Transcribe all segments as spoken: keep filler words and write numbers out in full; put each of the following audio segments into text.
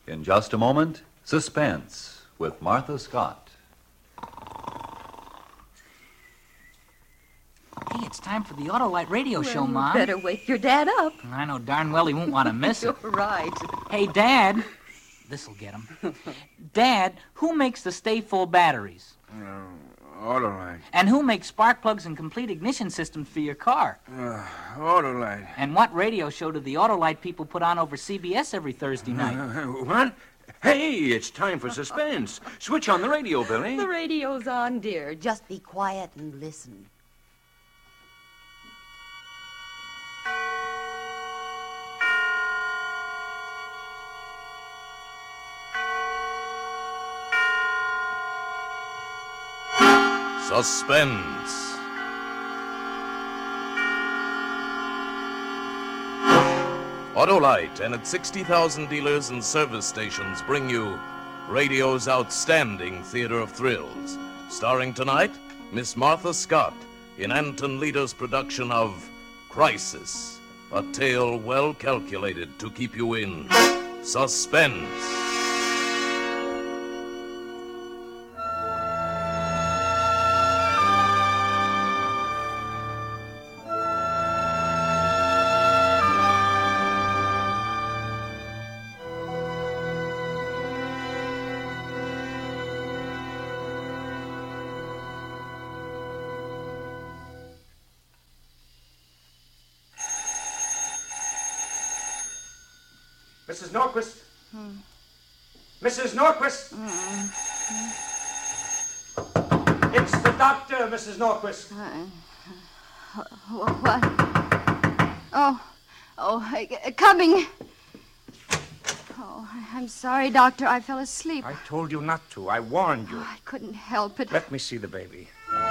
In just a moment, Suspense with Martha Scott. Hey, it's time for the Autolite radio well, show, Mom. You better wake your dad up. I know darn well he won't want to miss it. You're right. Hey, Dad. This'll get him. Dad, who makes the Stay Full batteries? Uh, Autolite. And who makes spark plugs and complete ignition systems for your car? Uh, Autolite. And what radio show do the Autolite people put on over C B S every Thursday night? Uh, what? Hey, it's time for Suspense. Switch on the radio, Billy. The radio's on, dear. Just be quiet and listen. Suspense. Autolite and its sixty thousand dealers and service stations bring you radio's outstanding theater of thrills. Starring tonight, Miss Martha Scott in Anton Leader's production of Crisis, a tale well calculated to keep you in suspense. Missus Norquist? Hmm. Missus Norquist? Mm. It's the doctor, Missus Norquist. Uh, uh, what? Oh, oh, uh, coming. Oh, I'm sorry, Doctor. I fell asleep. I told you not to. I warned you. Oh, I couldn't help it. Let me see the baby.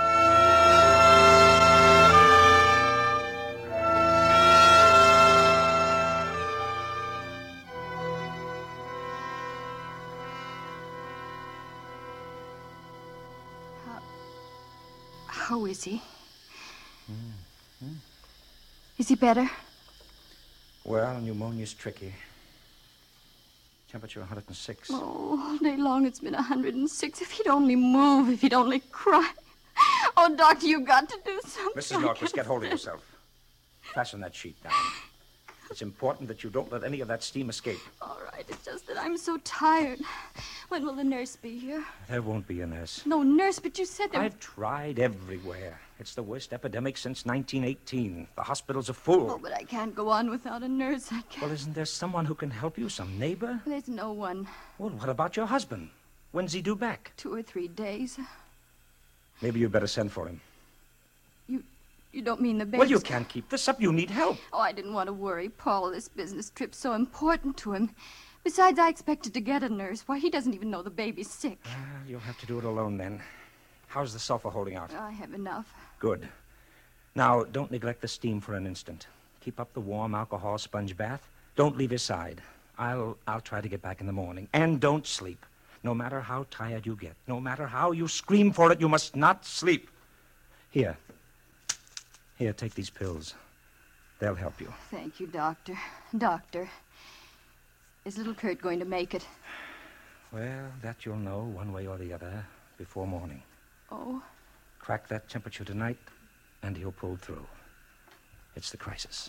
How is he? Mm-hmm. Is he better? Well, pneumonia's tricky. Temperature one hundred six. Oh, all day long it's been one hundred six. If he'd only move, if he'd only cry. Oh, Doctor, you've got to do something. Missus Norquist, get hold of yourself. Fasten that sheet down. It's important that you don't let any of that steam escape. All right, it's just that I'm so tired. When will the nurse be here? There won't be a nurse. No nurse, but you said there... I've tried everywhere. It's the worst epidemic since nineteen eighteen. The hospitals are full. Oh, but I can't go on without a nurse. I can't. Well, isn't there someone who can help you? Some neighbor? There's no one. Well, what about your husband? When's he due back? Two or three days. Maybe you'd better send for him. You you don't mean the baby? Well, you can't keep this up. You need help. Oh, I didn't want to worry Paul. This business trip's so important to him. Besides, I expected to get a nurse. Why, he doesn't even know the baby's sick. Uh, you'll have to do it alone, then. How's the sulfur holding out? I have enough. Good. Now, don't neglect the steam for an instant. Keep up the warm alcohol sponge bath. Don't leave his side. I'll I'll try to get back in the morning. And don't sleep. No matter how tired you get, no matter how you scream for it, you must not sleep. Here. Here, take these pills. They'll help you. Thank you, Doctor. Doctor, is little Kurt going to make it? Well, that you'll know one way or the other before morning. Oh? Crack that temperature tonight, and he'll pull through. It's the crisis.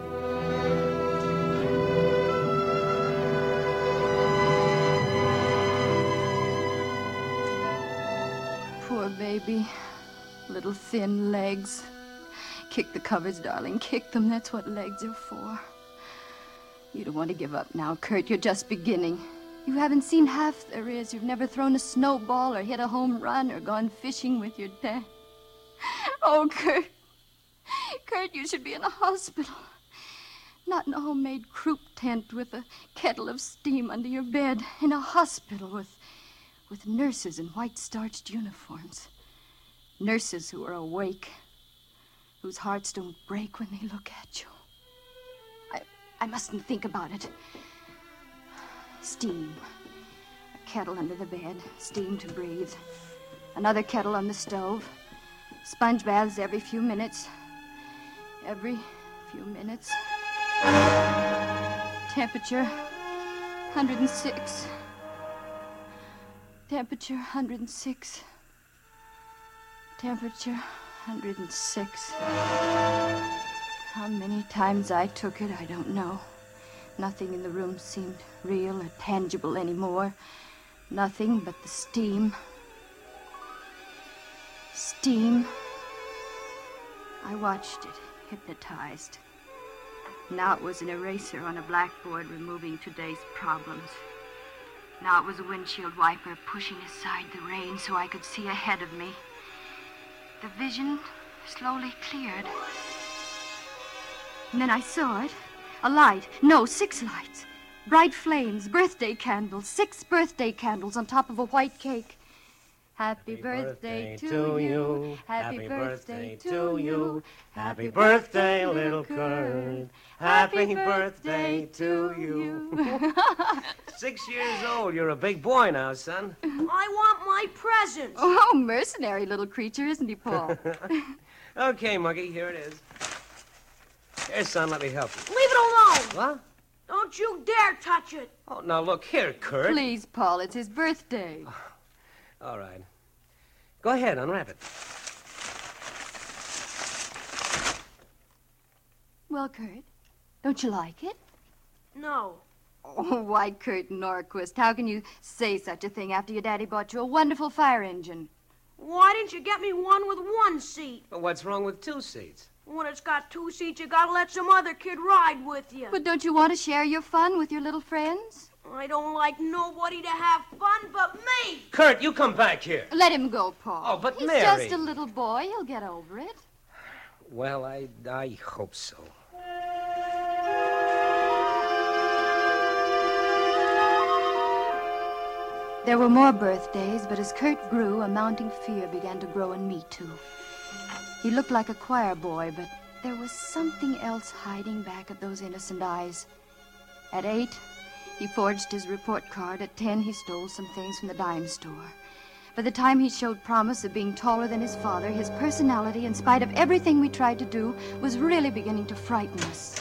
Poor baby. Little thin legs. Kick the covers, darling. Kick them. That's what legs are for. You don't want to give up now, Kurt. You're just beginning. You haven't seen half there is. You've never thrown a snowball or hit a home run or gone fishing with your dad. Oh, Kurt. Kurt, you should be in a hospital. Not in a homemade croup tent with a kettle of steam under your bed. In a hospital with, with nurses in white starched uniforms. Nurses who are awake. Whose hearts don't break when they look at you. I, I mustn't think about it. Steam. A kettle under the bed. Steam to breathe. Another kettle on the stove. Sponge baths every few minutes. Every few minutes. Temperature. one hundred six. Temperature, one hundred six. Temperature, one hundred six. How many times I took it, I don't know. Nothing in the room seemed real or tangible anymore. Nothing but the steam. Steam. I watched it, hypnotized. Now it was an eraser on a blackboard removing today's problems. Now it was a windshield wiper pushing aside the rain so I could see ahead of me. The vision slowly cleared. And then I saw it. A light. No, six lights. Bright flames, birthday candles, six birthday candles on top of a white cake. Happy, Happy birthday, birthday to you. Happy, Happy birthday, birthday to you. Happy birthday, little Kurt. Happy birthday to you. Six years old. You're a big boy now, son. I want my present. Oh, mercenary little creature, isn't he, Paul? Okay, Muggy, here it is. Here, son, let me help you. Leave it alone. What? Don't you dare touch it. Oh, now look here, Kurt. Please, Paul, it's his birthday. All right. Go ahead, unwrap it. Well, Kurt, don't you like it? No. Oh, why, Kurt Norquist, how can you say such a thing after your daddy bought you a wonderful fire engine? Why didn't you get me one with one seat? But what's wrong with two seats? When it's got two seats, you gotta let some other kid ride with you. But don't you want to share your fun with your little friends? I don't like nobody to have fun but me. Kurt, you come back here. Let him go, Paul. Oh, but He's Mary. just a little boy. He'll get over it. Well, I, I hope so. There were more birthdays, but as Kurt grew, a mounting fear began to grow in me, too. He looked like a choir boy, but there was something else hiding back of those innocent eyes. At eight, he forged his report card. At ten, he stole some things from the dime store. By the time he showed promise of being taller than his father, his personality, in spite of everything we tried to do, was really beginning to frighten us.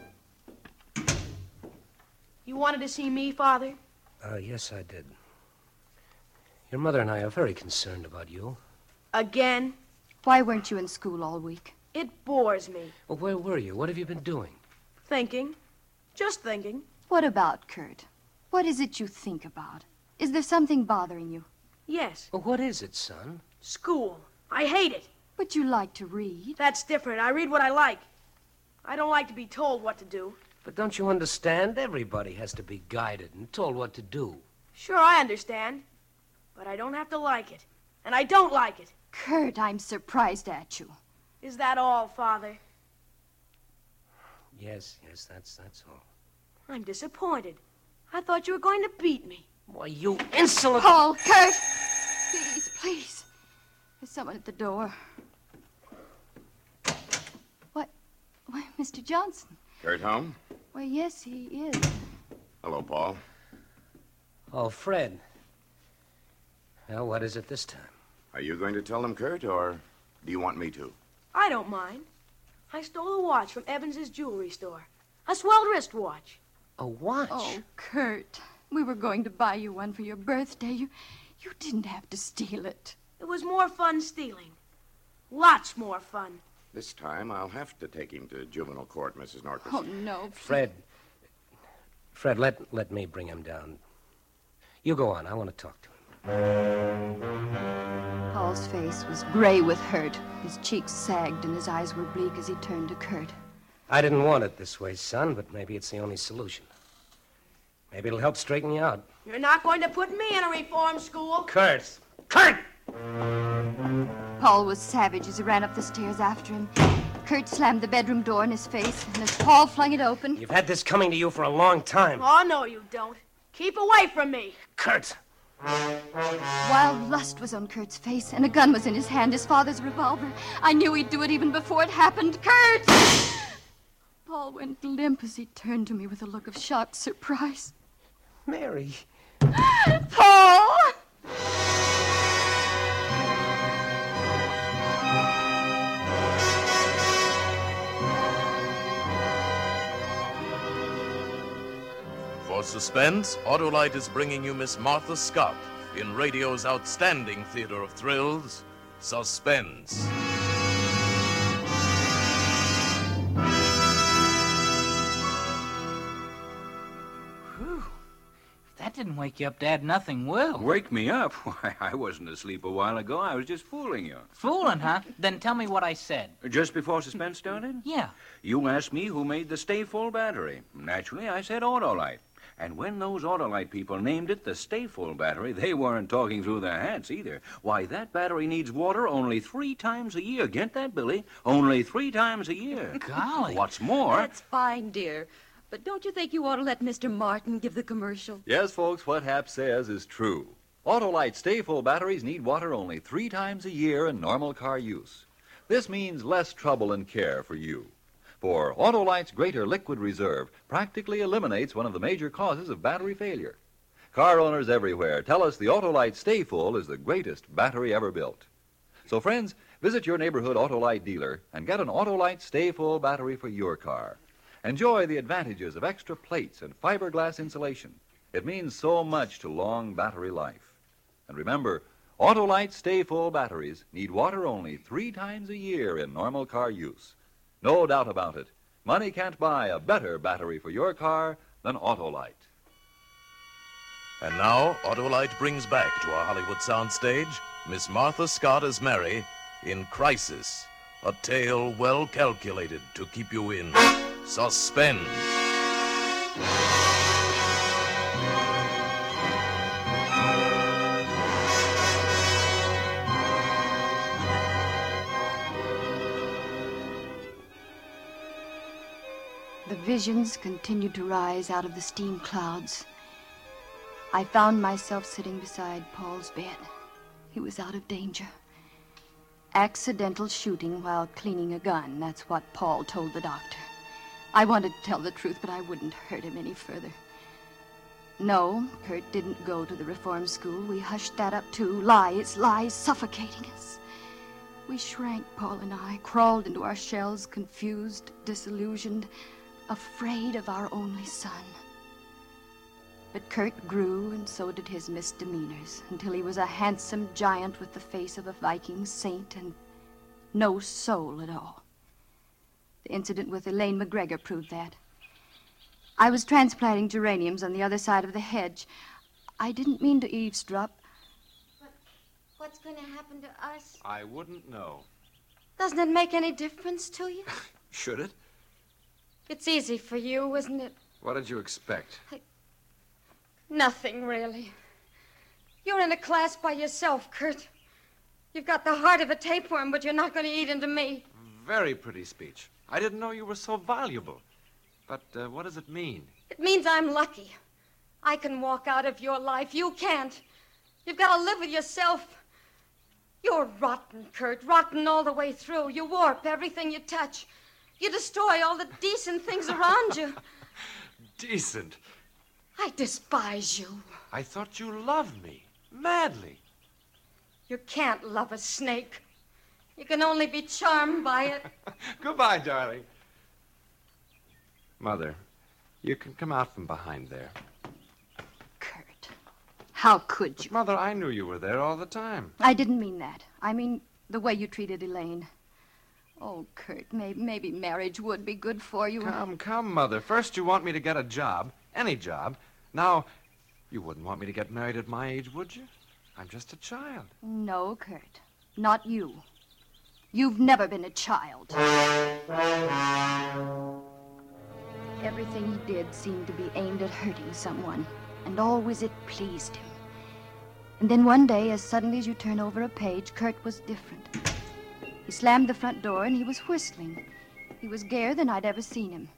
You wanted to see me, Father? Uh, yes, I did. Your mother and I are very concerned about you. Again? Why weren't you in school all week? It bores me. Well, where were you? What have you been doing? Thinking. Just thinking. What about, Kurt? What is it you think about? Is there something bothering you? Yes. Well, what is it, son? School. I hate it. But you like to read. That's different. I read what I like. I don't like to be told what to do. But don't you understand? Everybody has to be guided and told what to do. Sure, I understand. But I don't have to like it. And I don't like it. Kurt, I'm surprised at you. Is that all, Father? Yes, yes, that's that's all. I'm disappointed. I thought you were going to beat me. Why, you insolent... Paul, Kurt! Please, please. There's someone at the door. What? Why, Mister Johnson. Kurt home? Well, yes, he is. Hello, Paul. Oh, Fred. Well, what is it this time? Are you going to tell them, Kurt, or do you want me to? I don't mind. I stole a watch from Evans's jewelry store. A swelled wristwatch. A watch? Oh, Kurt. We were going to buy you one for your birthday. You, you didn't have to steal it. It was more fun stealing. Lots more fun. This time I'll have to take him to juvenile court, Missus Norquist. Oh, no. Please. Fred. Fred, let, let me bring him down. You go on. I want to talk to him. Paul's face was gray with hurt. His cheeks sagged and his eyes were bleak as he turned to Kurt. I didn't want it this way, son, but maybe it's the only solution. Maybe it'll help straighten you out. You're not going to put me in a reform school. Kurt! Kurt! Paul was savage as he ran up the stairs after him. Kurt slammed the bedroom door in his face, and as Paul flung it open... You've had this coming to you for a long time. Oh, no, you don't. Keep away from me. Kurt! Wild lust was on Kurt's face, and a gun was in his hand, his father's revolver. I knew he'd do it even before it happened. Kurt! Paul went limp as he turned to me with a look of shocked surprise. Mary. Paul! For For suspense, Autolite is bringing you Miss Martha Scott in radio's outstanding theater of thrills, Suspense. Whew. If that didn't wake you up, Dad, nothing will. Wake me up? Why, I wasn't asleep a while ago. I was just fooling you. Fooling, huh? Then tell me what I said. Just before suspense started? Yeah. You asked me who made the Stay Full battery. Naturally, I said Autolite. And when those Autolite people named it the Stay Full battery, they weren't talking through their hats either. Why, that battery needs water only three times a year. Get that, Billy? Only three times a year. Golly. What's more... That's fine, dear. But don't you think you ought to let Mister Martin give the commercial? Yes, folks, what Hap says is true. Autolite Stay Full batteries need water only three times a year in normal car use. This means less trouble and care for you. For Autolite's greater liquid reserve practically eliminates one of the major causes of battery failure. Car owners everywhere tell us the Autolite Stay Full is the greatest battery ever built. So, friends, visit your neighborhood Autolite dealer and get an Autolite Stay Full battery for your car. Enjoy the advantages of extra plates and fiberglass insulation. It means so much to long battery life. And remember, Autolite Stay Full batteries need water only three times a year in normal car use. No doubt about it. Money can't buy a better battery for your car than Autolite. And now, Autolite brings back to our Hollywood soundstage Miss Martha Scott as Mary in Crisis, a tale well calculated to keep you in suspense. The visions continued to rise out of the steam clouds. I found myself sitting beside Paul's bed. He was out of danger. Accidental shooting while cleaning a gun, that's what Paul told the doctor. I wanted to tell the truth, but I wouldn't hurt him any further. No, Kurt didn't go to the reform school. We hushed that up too. Lies, lies, suffocating us. We shrank, Paul and I, crawled into our shells, confused, disillusioned, afraid of our only son. But Kurt grew, and so did his misdemeanors, until he was a handsome giant with the face of a Viking saint and no soul at all. The incident with Elaine McGregor proved that. I was transplanting geraniums on the other side of the hedge. I didn't mean to eavesdrop. But what's going to happen to us? I wouldn't know. Doesn't it make any difference to you? Should it? It's easy for you, isn't it? What did you expect? I... Nothing, really. You're in a class by yourself, Kurt. You've got the heart of a tapeworm, but you're not going to eat into me. Very pretty speech. I didn't know you were so valuable. But uh, what does it mean? It means I'm lucky. I can walk out of your life. You can't. You've got to live with yourself. You're rotten, Kurt, rotten all the way through. You warp everything you touch. You destroy all the decent things around you. Decent? I despise you. I thought you loved me, madly. You can't love a snake. You can only be charmed by it. Goodbye, darling. Mother, you can come out from behind there. Kurt, how could you? But Mother, I knew you were there all the time. I didn't mean that. I mean the way you treated Elaine. Oh, Kurt, maybe, maybe marriage would be good for you. Come, come, Mother. First you want me to get a job, any job. Now, you wouldn't want me to get married at my age, would you? I'm just a child. No, Kurt, not you. You've never been a child. Everything he did seemed to be aimed at hurting someone, and always it pleased him. And then one day, as suddenly as you turn over a page, Kurt was different. He slammed the front door, and he was whistling. He was gayer than I'd ever seen him.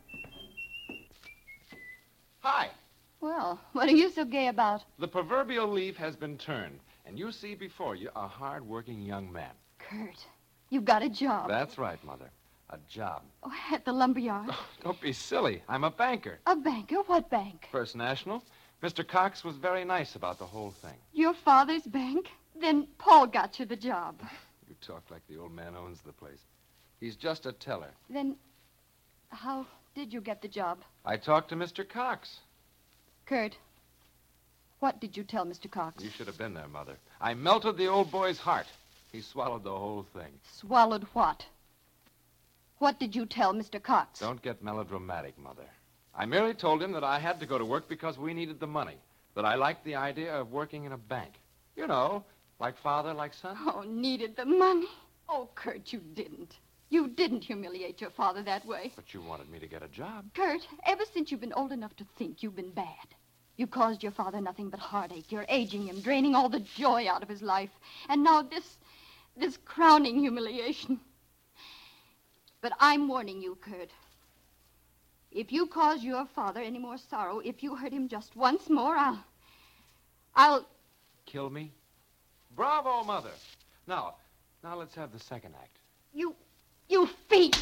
Hi. Well, what are you so gay about? The proverbial leaf has been turned, and you see before you a hard-working young man. Kurt, you've got a job. That's right, Mother. A job. Oh, at the lumberyard? Oh, don't be silly. I'm a banker. A banker? What bank? First National. Mister Cox was very nice about the whole thing. Your father's bank? Then Paul got you the job. You talk like the old man owns the place. He's just a teller. Then how did you get the job? I talked to Mister Cox. Kurt, what did you tell Mister Cox? You should have been there, Mother. I melted the old boy's heart. He swallowed the whole thing. Swallowed what? What did you tell Mister Cox? Don't get melodramatic, Mother. I merely told him that I had to go to work because we needed the money, that I liked the idea of working in a bank. You know, like father, like son. Oh, needed the money? Oh, Kurt, you didn't. You didn't humiliate your father that way. But you wanted me to get a job. Kurt, ever since you've been old enough to think, you've been bad. You caused your father nothing but heartache. You're aging him, draining all the joy out of his life. And now this, this crowning humiliation. But I'm warning you, Kurt. If you cause your father any more sorrow, if you hurt him just once more, I'll... I'll... Kill me? Bravo, Mother. Now, now let's have the second act. You... you fiend!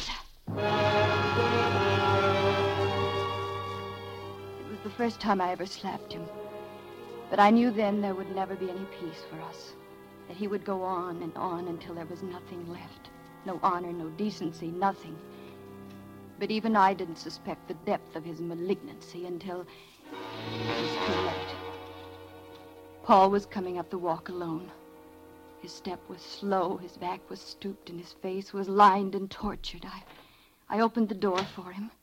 The first time I ever slapped him. But I knew then there would never be any peace for us. That he would go on and on until there was nothing left. No honor, no decency, nothing. But even I didn't suspect the depth of his malignancy until it was too late. Paul was coming up the walk alone. His step was slow, his back was stooped, and his face was lined and tortured. I, I opened the door for him.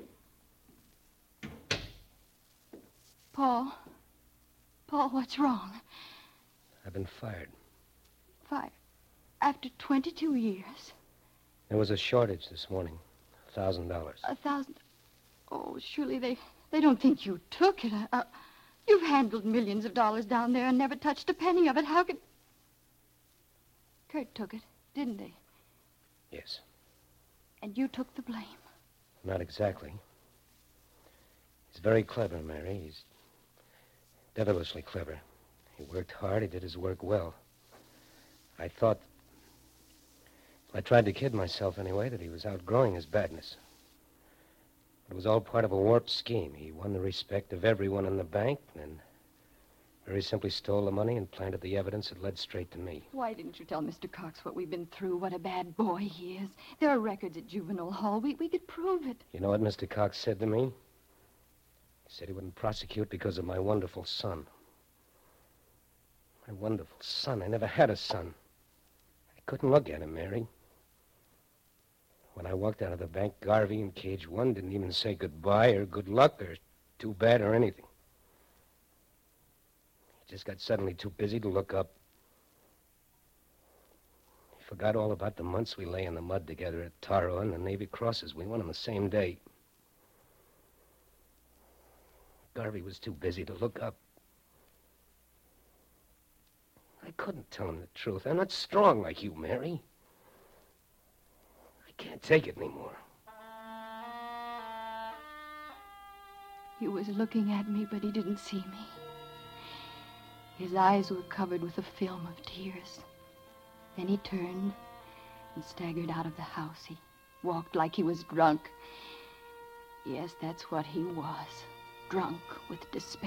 Paul. Paul, what's wrong? I've been fired. Fired? After twenty-two years? There was a shortage this morning. A thousand dollars. A thousand? Oh, surely they, they don't think you took it. Uh, you've handled millions of dollars down there and never touched a penny of it. How could... Kurt took it, didn't he? Yes. And you took the blame? Not exactly. He's very clever, Mary. He's devilishly clever. He worked hard. He did his work well. I thought... I tried to kid myself anyway that he was outgrowing his badness. It was all part of a warped scheme. He won the respect of everyone in the bank and very simply stole the money and planted the evidence that led straight to me. Why didn't you tell Mister Cox what we've been through, what a bad boy he is? There are records at Juvenile Hall. We, we could prove it. You know what Mister Cox said to me? He said he wouldn't prosecute because of my wonderful son. My wonderful son. I never had a son. I couldn't look at him, Mary. When I walked out of the bank, Garvey in cage one didn't even say goodbye or good luck or too bad or anything. He just got suddenly too busy to look up. He forgot all about the months we lay in the mud together at Taro and the Navy Crosses. We won on the same day. Garvey was too busy to look up. I couldn't tell him the truth. I'm not strong like you, Mary. I can't take it anymore. He was looking at me, but he didn't see me. His eyes were covered with a film of tears. Then he turned and staggered out of the house. He walked like he was drunk. Yes, that's what he was. Drunk with despair.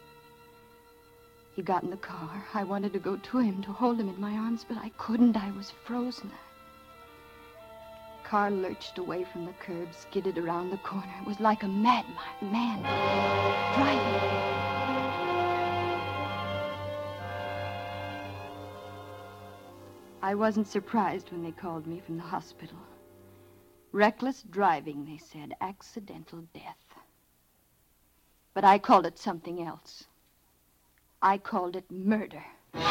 He got in the car. I wanted to go to him, to hold him in my arms, but I couldn't. I was frozen. The car lurched away from the curb, skidded around the corner. It was like a madman driving. I wasn't surprised when they called me from the hospital. Reckless driving, they said. Accidental death. But I called it something else. I called it murder.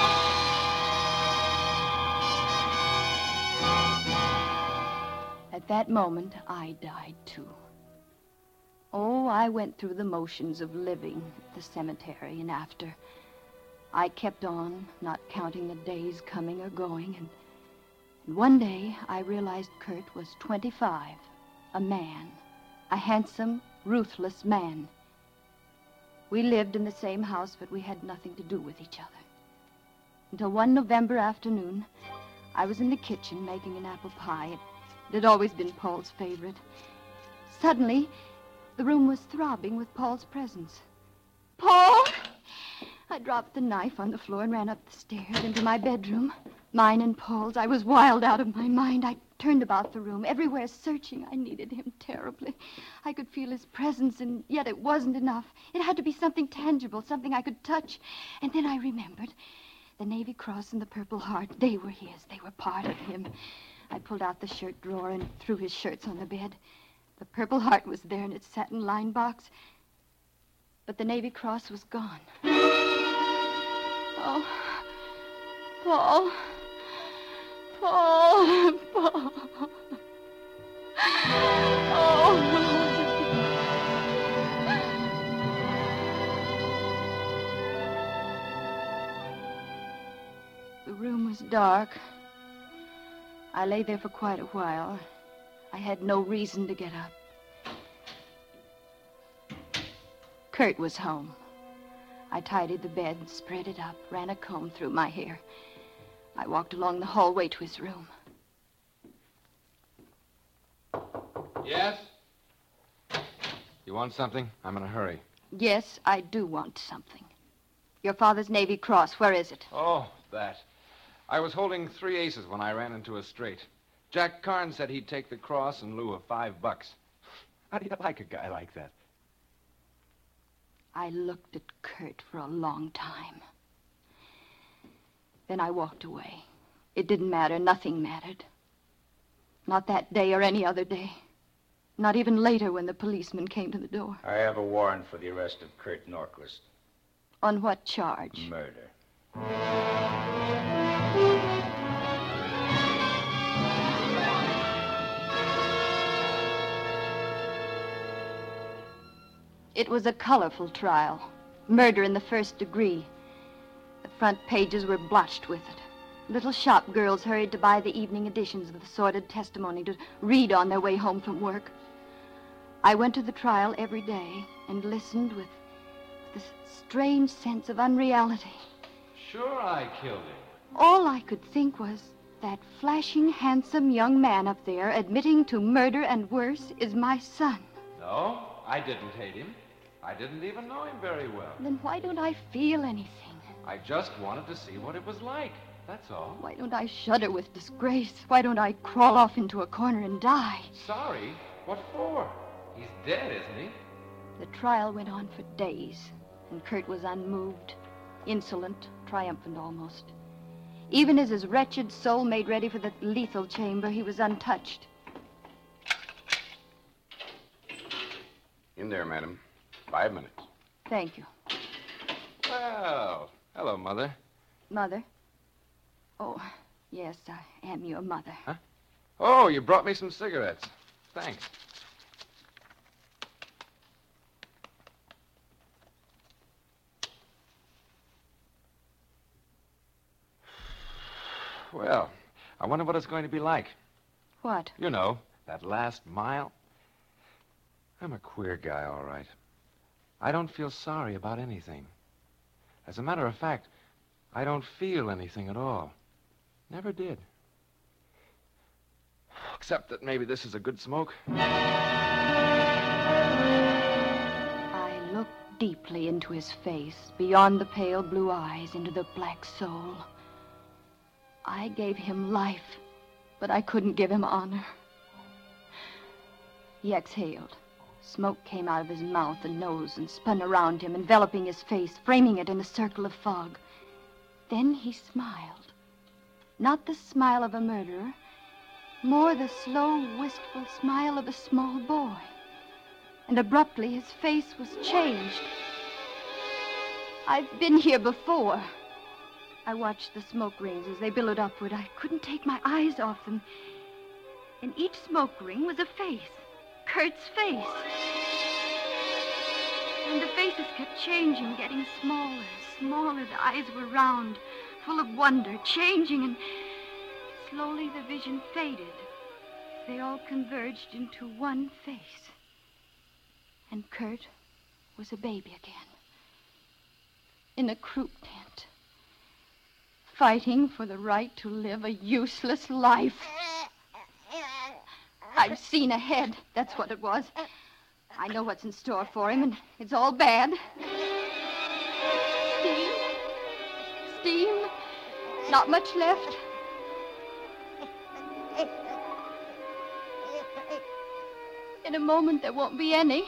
At that moment, I died too. Oh, I went through the motions of living at the cemetery and after. I kept on, not counting the days coming or going, and, and one day I realized Kurt was twenty-five, a man, a handsome, ruthless man. We lived in the same house, but we had nothing to do with each other. Until one November afternoon, I was in the kitchen making an apple pie. It had always been Paul's favorite. Suddenly, the room was throbbing with Paul's presence. Paul! I dropped the knife on the floor and ran up the stairs into my bedroom. Mine and Paul's. I was wild out of my mind. I turned about the room, everywhere searching. I needed him terribly. I could feel his presence, and yet it wasn't enough. It had to be something tangible, something I could touch. And then I remembered. The Navy Cross and the Purple Heart, they were his. They were part of him. I pulled out the shirt drawer and threw his shirts on the bed. The Purple Heart was there in its satin-lined box, but the Navy Cross was gone. Oh, Paul. Paul. Paul. Oh. The room was dark. I lay there for quite a while. I had no reason to get up. Kurt was home. I tidied the bed, spread it up, ran a comb through my hair. I walked along the hallway to his room. Yes? You want something? I'm in a hurry. Yes, I do want something. Your father's Navy Cross, where is it? Oh, that. I was holding three aces when I ran into a straight. Jack Carnes said he'd take the cross in lieu of five bucks. How do you like a guy like that? I looked at Kurt for a long time. Then I walked away. It didn't matter. Nothing mattered. Not that day or any other day. Not even later when the policeman came to the door. I have a warrant for the arrest of Kurt Norquist. On what charge? Murder. It was a colorful trial. Murder in the first degree. The front pages were blotched with it. Little shop girls hurried to buy the evening editions of the sordid testimony to read on their way home from work. I went to the trial every day and listened with this strange sense of unreality. Sure I killed him. All I could think was, that flashing, handsome young man up there admitting to murder and worse is my son. No, I didn't hate him. I didn't even know him very well. Then why don't I feel anything? I just wanted to see what it was like. That's all. Why don't I shudder with disgrace? Why don't I crawl off into a corner and die? Sorry? What for? He's dead, isn't he? The trial went on for days, and Kurt was unmoved, insolent, triumphant almost. Even as his wretched soul made ready for the lethal chamber, he was untouched. In there, madam. Five minutes. Thank you. Well, hello, Mother. Mother? Oh, yes, I am your mother. Huh? Oh, you brought me some cigarettes. Thanks. Well, I wonder what it's going to be like. What? You know, that last mile. I'm a queer guy, all right. I don't feel sorry about anything. As a matter of fact, I don't feel anything at all. Never did. Except that maybe this is a good smoke. I looked deeply into his face, beyond the pale blue eyes, into the black soul. I gave him life, but I couldn't give him honor. He exhaled. Smoke came out of his mouth and nose and spun around him, enveloping his face, framing it in a circle of fog. Then he smiled. Not the smile of a murderer, more the slow, wistful smile of a small boy. And abruptly, his face was changed. I've been here before. I watched the smoke rings as they billowed upward. I couldn't take my eyes off them. In each smoke ring was a face. Kurt's face. And the faces kept changing, getting smaller, smaller. The eyes were round, full of wonder, changing, and slowly the vision faded. They all converged into one face. And Kurt was a baby again. In a croup tent. Fighting for the right to live a useless life. I've seen ahead. That's what it was. I know what's in store for him, and it's all bad. Steam. Steam. Not much left. In a moment, there won't be any.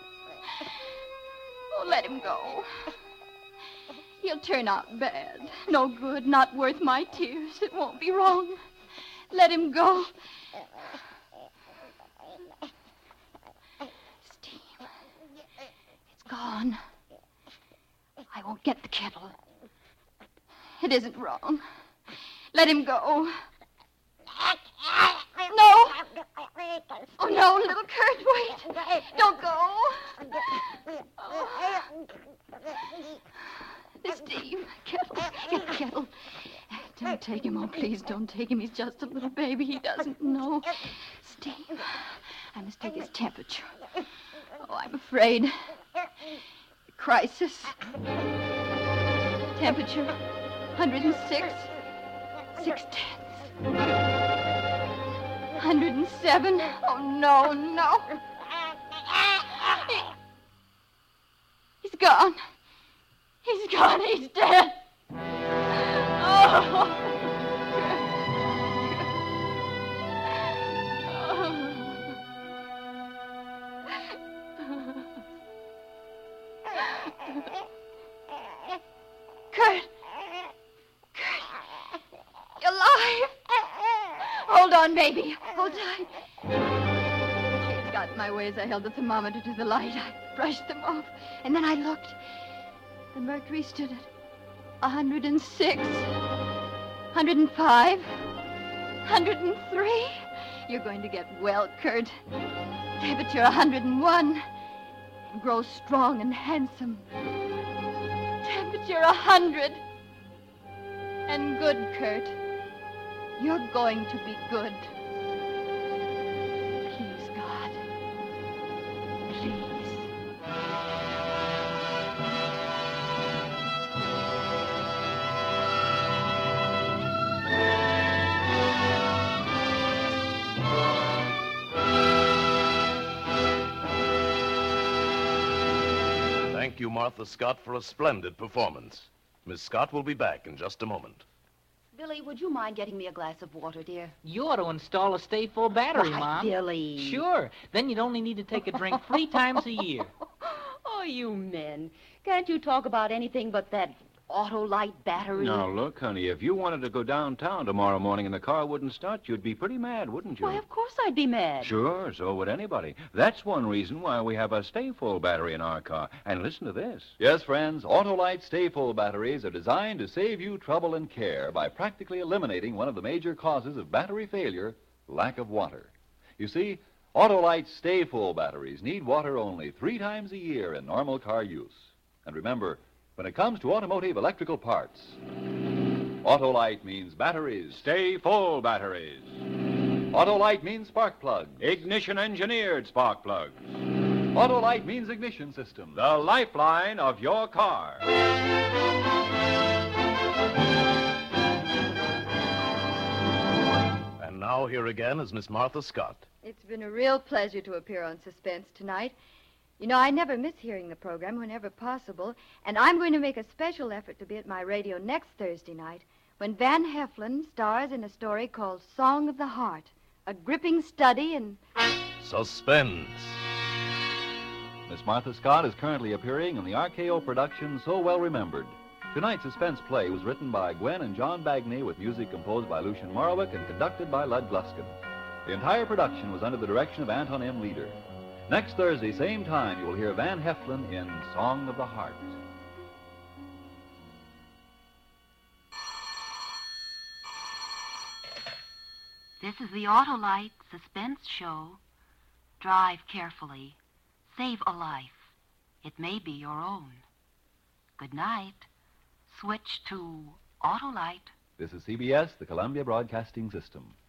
Oh, let him go. He'll turn out bad. No good, not worth my tears. It won't be wrong. Let him go. Steam. It's gone. I won't get the kettle. It isn't wrong. Let him go. No. Oh, no, little Kurt, wait. Don't go. Oh. The steam. Kettle. Get the kettle. Don't take him. Oh, please don't take him. He's just a little baby. He doesn't know. Steam. I must take his temperature. Oh, I'm afraid. Crisis. Temperature, one hundred six. Six tenths. one hundred seven. Oh, no, no. He, he's gone. He's gone. He's dead. Oh. Kurt. Kurt. You're alive. Hold on, baby. Hold tight. The shades got in my way as I held the thermometer to the light. I brushed them off, and then I looked. The mercury stood at one hundred six, one hundred five, one hundred three. You're going to get well, Kurt. Temperature one hundred one. And grow strong and handsome. Temperature one hundred. And good, Kurt. You're going to be good. Please, God. Please. Thank you, Martha Scott, for a splendid performance. Miss Scott will be back in just a moment. Billy, would you mind getting me a glass of water, dear? You ought to install a stay full battery, Why, Mom. Billy. Sure. Then you'd only need to take a drink three times a year. Oh, you men. Can't you talk about anything but that Autolite battery? Now, look, honey, if you wanted to go downtown tomorrow morning and the car wouldn't start, you'd be pretty mad, wouldn't you? Why, of course I'd be mad. Sure, so would anybody. That's one reason why we have a stay full battery in our car. And listen to this. Yes, friends, Autolite Stay Full batteries are designed to save you trouble and care by practically eliminating one of the major causes of battery failure, lack of water. You see, Autolite Stay Full batteries need water only three times a year in normal car use. And remember, when it comes to automotive electrical parts, Autolite means batteries. Stay full batteries. Autolite means spark plugs. Ignition engineered spark plugs. Autolite means ignition system. The lifeline of your car. And now here again is Miss Martha Scott. It's been a real pleasure to appear on Suspense tonight. You know, I never miss hearing the program whenever possible, and I'm going to make a special effort to be at my radio next Thursday night when Van Heflin stars in a story called Song of the Heart, a gripping study in Suspense. Miss Martha Scott is currently appearing in the R K O production So Well Remembered. Tonight's suspense play was written by Gwen and John Bagney with music composed by Lucien Morawick and conducted by Lud Gluskin. The entire production was under the direction of Anton M. Leader. Next Thursday, same time, you will hear Van Heflin in Song of the Heart. This is the Autolite Suspense Show. Drive carefully. Save a life. It may be your own. Good night. Switch to Autolite. This is C B S, the Columbia Broadcasting System.